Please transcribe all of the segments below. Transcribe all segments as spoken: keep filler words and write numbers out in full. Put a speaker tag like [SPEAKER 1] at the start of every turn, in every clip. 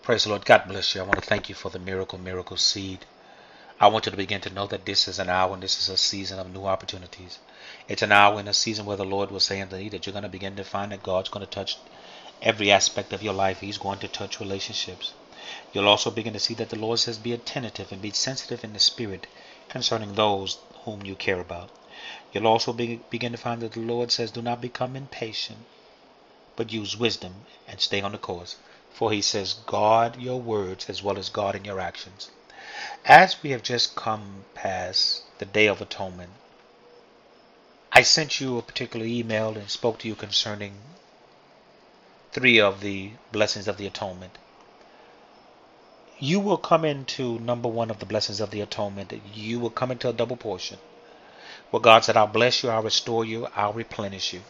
[SPEAKER 1] Praise the Lord. God bless you. I want to thank you for the miracle, miracle seed. I want you to begin to know that this is an hour and this is a season of new opportunities. It's an hour and a season where the Lord will say unto thee that you're going to begin to find that God's going to touch every aspect of your life. He's going to touch relationships. You'll also begin to see that the Lord says be attentive and be sensitive in the spirit concerning those whom you care about. You'll also be, begin to find that the Lord says do not become impatient, but use wisdom and stay on the course. For he says, guard your words as well as guarding your actions. As we have just come past the Day of Atonement, I sent you a particular email and spoke to you concerning three of the blessings of the atonement. You will come into number one of the blessings of the atonement. You will come into a double portion. Where God said, I'll bless you, I'll restore you, I'll replenish you.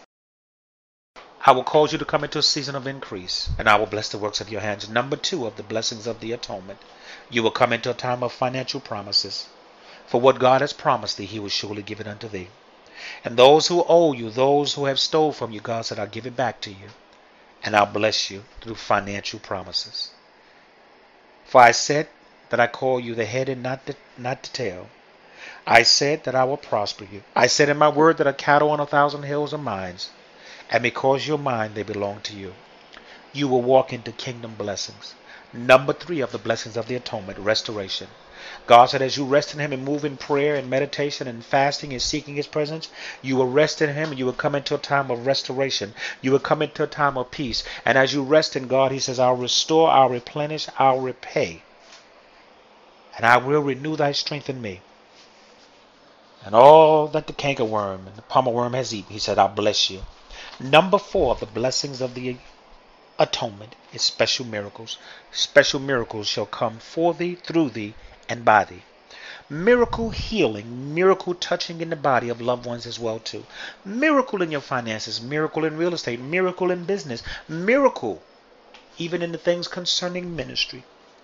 [SPEAKER 1] I will cause you to come into a season of increase, and I will bless the works of your hands. Number two of the blessings of the atonement. You will come into a time of financial promises. For what God has promised thee, he will surely give it unto thee. And those who owe you, those who have stole from you, God said, I'll give it back to you. And I'll bless you through financial promises. For I said that I call you the head and not the, not the tail. I said that I will prosper you. I said in my word that a cattle on a thousand hills are mine. And because you're mine, they belong to you. You will walk into kingdom blessings. Number three of the blessings of the atonement, restoration. God said as you rest in him and move in prayer and meditation and fasting and seeking his presence, you will rest in him and you will come into a time of restoration. You will come into a time of peace. And as you rest in God, he says, I'll restore, I'll replenish, I'll repay. And I will renew thy strength in me. And all that the cankerworm and the palmerworm has eaten, he said, I'll bless you. Number four of the blessings of the atonement is special miracles. Special miracles shall come for thee, through thee, and by thee. Miracle healing, miracle touching in the body of loved ones as well too. Miracle in your finances, miracle in real estate, miracle in business, miracle even in the things concerning ministry.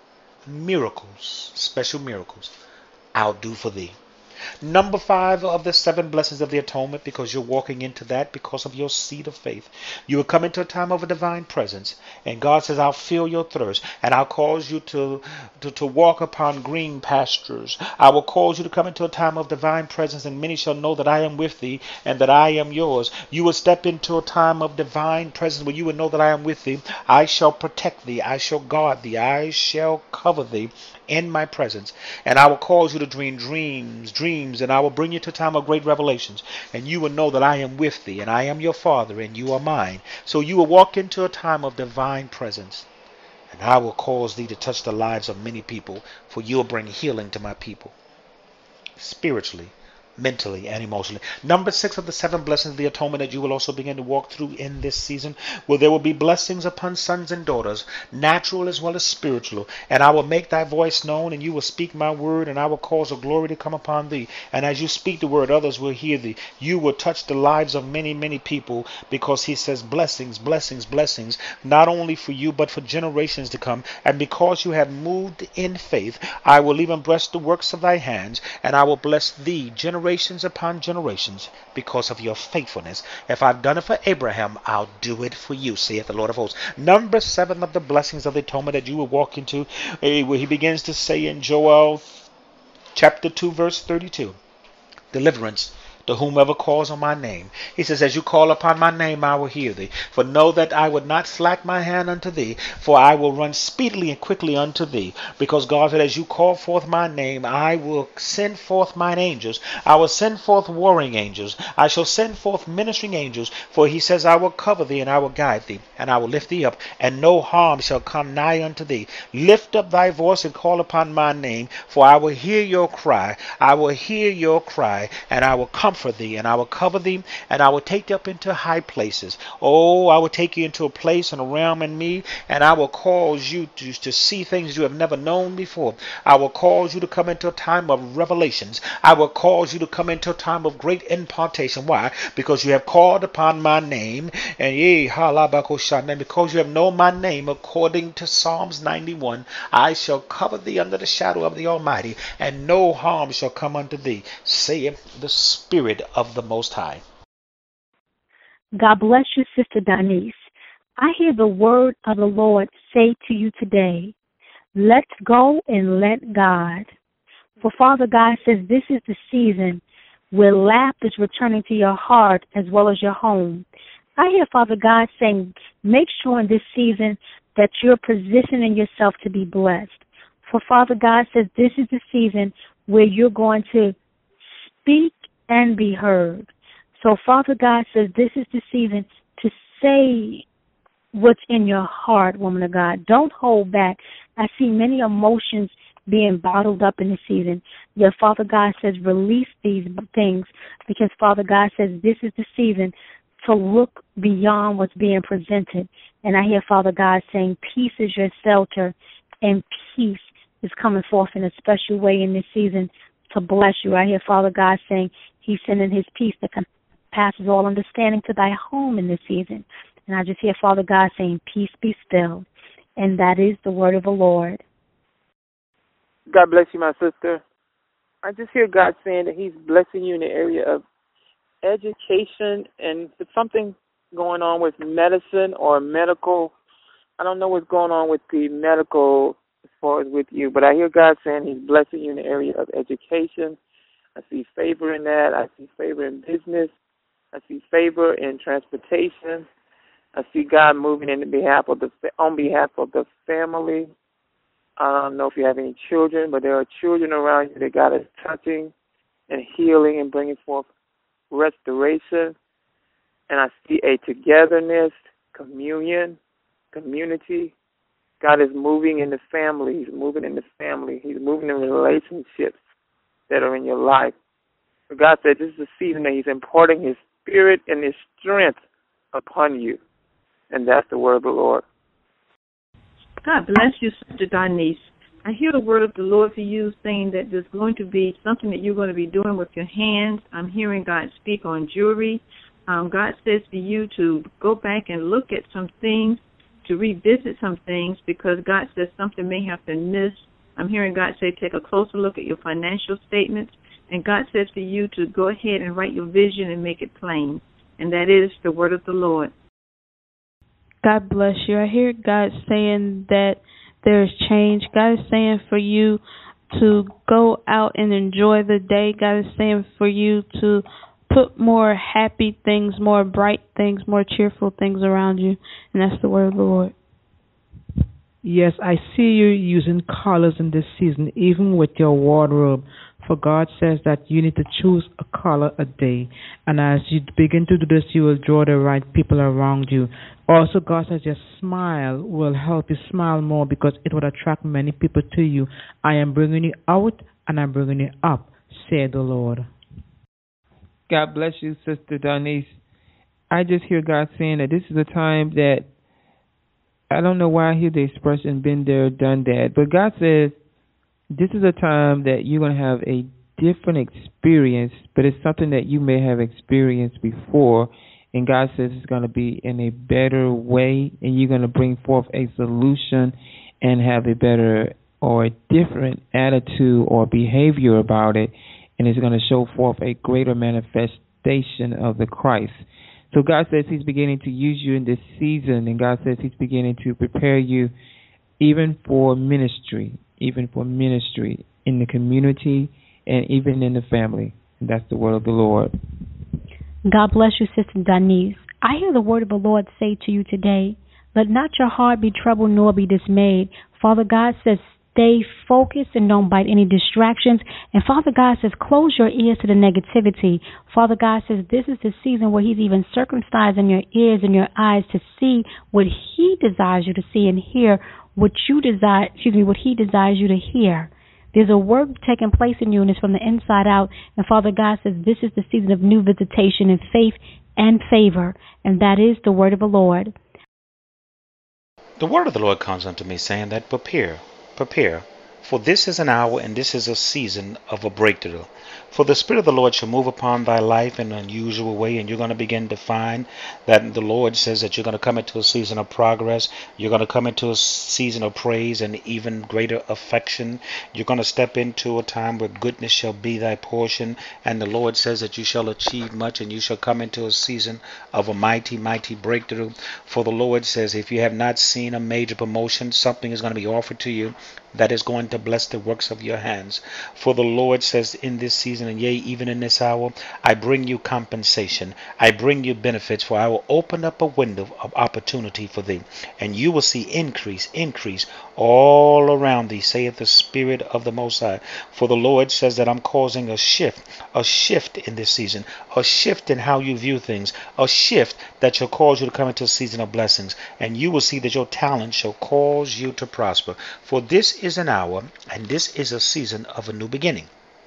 [SPEAKER 1] Miracles, special miracles, I'll do for thee. Number five of the seven blessings of the atonement, because you're walking into that because of your seed of faith. You will come into a time of a divine presence. And God says, I'll fill your thirst. And I'll cause you to, to, to walk upon green pastures. I will cause you to come into a time of divine presence. And many shall know that I am with thee and that I am yours. You will step into a time of divine presence where you will know that I am with thee. I shall protect thee. I shall guard thee. I shall cover thee in my presence. And I will cause you to dream dreams, dreams, and I will bring you to a time of great revelations. And you will know that I am with thee, and I am your father, and you are mine. So you will walk into a time of divine presence. And I will cause thee to touch the lives of many people, for you will bring healing to my people. Spiritually, mentally, and emotionally. Number six of the seven blessings of the atonement that you will also begin to walk through in this season, where there will be blessings upon sons and daughters, natural as well as spiritual. And I will make thy voice known, and you will speak my word, and I will cause a glory to come upon thee. And as you speak the word, others will hear thee. You will touch the lives of many, many people, because he says blessings, blessings, blessings, not only for you, but for generations to come. And because you have moved in faith, I will even bless the works of thy hands, and I will bless thee generations Generations upon generations, because of your faithfulness. If I've done it for Abraham, I'll do it for you, saith the Lord of hosts. Number seven of the blessings of the atonement that you will walk into, eh, where he begins to say in Joel chapter two, verse thirty-two, deliverance to whomever calls on my name. He says, as you call upon my name, I will hear thee. For know that I would not slack my hand unto thee, for I will run speedily and quickly unto thee. Because God said, as you call forth my name, I will send forth mine angels. I will send forth warring angels. I shall send forth ministering angels. For he says, I will cover thee and I will guide thee, and I will lift thee up, and no harm shall come nigh unto thee. Lift up thy voice and call upon my name, for I will hear your cry. I will hear your cry, and I will come for thee, and I will cover thee, and I will take thee up into high places. Oh, I will take you into a place and a realm in me, and I will cause you to, to see things you have never known before. I will cause you to come into a time of revelations. I will cause you to come into a time of great impartation. Why? Because you have called upon my name, and ye, halabakoshan, because you have known my name, according to Psalms ninety-one, I shall cover thee under the shadow of the Almighty, and no harm shall come unto thee, saith the Spirit of the Most High.
[SPEAKER 2] God bless you, Sister Denise. I hear the word of the Lord say to you today Let's go and let God. For Father God says this is the season where laughter is returning to your heart as well as your home. I hear Father God saying, make sure in this season that you're positioning yourself to be blessed. For Father God says this is the season where you're going to speak and be heard. So Father God says this is the season to say what's in your heart, woman of God. Don't hold back. I see many emotions being bottled up in this season. Yet Father God says release these things, because Father God says this is the season to look beyond what's being presented. And I hear Father God saying peace is your shelter, and peace is coming forth in a special way in this season to bless you. I hear Father God saying he's sending his peace that passes all understanding to thy home in this season. And I just hear Father God saying peace be still. And that is the word of the Lord.
[SPEAKER 3] God bless you, my sister. I just hear God saying that he's blessing you in the area of education, and if something going on with medicine or medical. I don't know what's going on with the medical as far as with you, but I hear God saying he's blessing you in the area of education. I see favor in that. I see favor in business. I see favor in transportation. I see God moving in behalf of the on behalf of the family. I don't know if you have any children, but there are children around you that God is touching and healing and bringing forth restoration. And I see a togetherness, communion, community. God is moving in the family. He's moving in the family. He's moving in relationships that are in your life. But God said this is the season that he's imparting his spirit and his strength upon you. And that's the word of the Lord.
[SPEAKER 4] God bless you, Sister Denise. I hear the word of the Lord for you saying that there's going to be something that you're going to be doing with your hands. I'm hearing God speak on jewelry. Um, God says for you to go back and look at some things, to revisit some things, because God says something may have been missed. I'm hearing God say take a closer look at your financial statements. And God says for you to go ahead and write your vision and make it plain. And that is the word of the Lord.
[SPEAKER 5] God bless you. I hear God saying that there's change. God is saying for you to go out and enjoy the day. God is saying for you to put more happy things, more bright things, more cheerful things around you. And that's the word of the Lord.
[SPEAKER 6] Yes, I see you using colors in this season, even with your wardrobe. For God says that you need to choose a color a day. And as you begin to do this, you will draw the right people around you. Also, God says your smile will help you smile more, because it will attract many people to you. I am bringing you out and I'm bringing you up, said the Lord.
[SPEAKER 7] God bless you, Sister Denise. I just hear God saying that this is a time that, I don't know why I hear the expression been there, done that, but God says this is a time that you're going to have a different experience, but it's something that you may have experienced before, and God says it's going to be in a better way, and you're going to bring forth a solution and have a better or a different attitude or behavior about it, and it's going to show forth a greater manifestation of the Christ. So God says he's beginning to use you in this season, and God says he's beginning to prepare you even for ministry, even for ministry in the community and even in the family. And that's the word of the Lord.
[SPEAKER 2] God bless you, Sister Denise. I hear the word of the Lord say to you today, let not your heart be troubled nor be dismayed. Father God says, stay focused and don't bite any distractions. And Father God says, close your ears to the negativity. Father God says, this is the season where he's even circumcising your ears and your eyes to see what he desires you to see and hear what you desire, excuse me, what he desires you to hear. There's a work taking place in you, and it's from the inside out. And Father God says, this is the season of new visitation in faith and favor. And that is the word of the Lord.
[SPEAKER 1] The word of the Lord comes unto me saying that prepare, prepare, For this is an hour and this is a season of a breakthrough. For the Spirit of the Lord shall move upon thy life in an unusual way, and you're going to begin to find that the Lord says that you're going to come into a season of progress. You're going to come into a season of praise and even greater affection. You're going to step into a time where goodness shall be thy portion, and the Lord says that you shall achieve much, and you shall come into a season of a mighty, mighty breakthrough. For the Lord says, if you have not seen a major promotion, something is going to be offered to you that is going to bless the works of your hands. For the Lord says in this season, and yea, even in this hour, I bring you compensation. I bring you benefits, for I will open up a window of opportunity for thee, and you will see increase, increase all around thee, saith the Spirit of the Most High. For the Lord says that I'm causing a shift, a shift in this season, a shift in how you view things, a shift that shall cause you to come into a season of blessings, and you will see that your talent shall cause you to prosper. For this is an hour, and this is a season of a new beginning.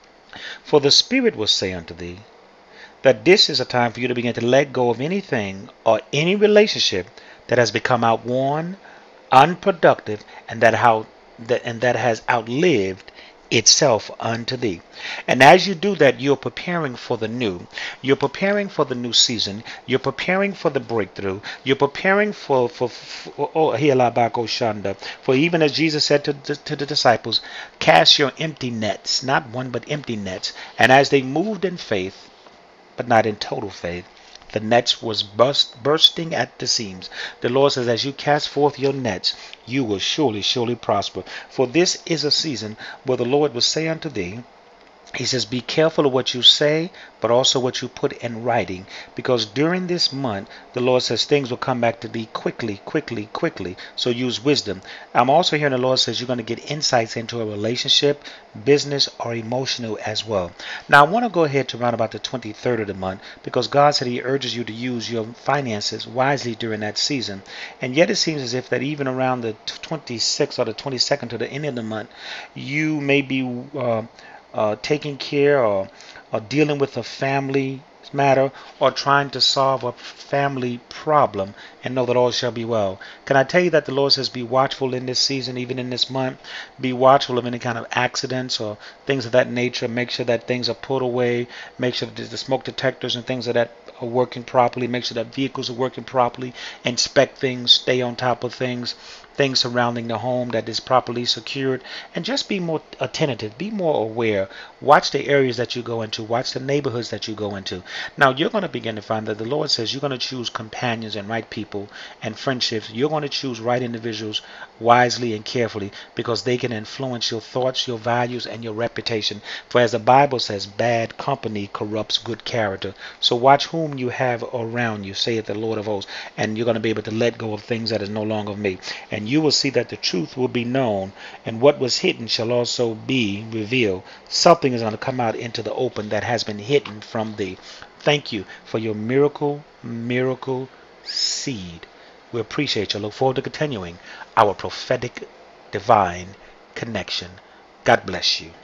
[SPEAKER 1] For the Spirit will say unto thee that this is a time for you to begin to let go of anything or any relationship that has become outworn, unproductive, and that how that and that has outlived itself unto thee. And as you do that, you're preparing for the new. You're preparing for the new season. You're preparing for the breakthrough. You're preparing for for, for oh, Shanda. For even as Jesus said to the, to the disciples, cast your empty nets, not one but empty nets. And as they moved in faith, but not in total faith, the nets was burst, bursting at the seams. The Lord says, as you cast forth your nets, you will surely, surely prosper. For this is a season where the Lord will say unto thee, he says, be careful of what you say, but also what you put in writing, because during this month, the Lord says things will come back to thee quickly, quickly, quickly. So use wisdom. I'm also hearing the Lord says you're going to get insights into a relationship, business, or emotional as well. Now, I want to go ahead to around about the twenty-third of the month, because God said he urges you to use your finances wisely during that season. And yet it seems as if that even around the twenty-sixth or the twenty-second to the end of the month, you may be uh, Uh, taking care or, or dealing with a family matter or trying to solve a family problem, and know that all shall be well. Can I tell you that the Lord says be watchful in this season, even in this month. Be watchful of any kind of accidents or things of that nature. Make sure that things are put away. Make sure that the smoke detectors and things of that are working properly. Make sure that vehicles are working properly. Inspect things. Stay on top of things. Things surrounding the home that is properly secured, and just be more attentive, be more aware. Watch the areas that you go into, watch the neighborhoods that you go into. Now you're going to begin to find that the Lord says you're going to choose companions and right people and friendships. You're going to choose right individuals wisely and carefully, because they can influence your thoughts, your values, and your reputation. For as the Bible says, bad company corrupts good character. So watch whom you have around you, saith the Lord of hosts, and you're going to be able to let go of things that is no longer of me. And you will see that the truth will be known, and what was hidden shall also be revealed. Something is going to come out into the open that has been hidden from thee. Thank you for your miracle, miracle seed. We appreciate you. Look forward to continuing our prophetic divine connection. God bless you.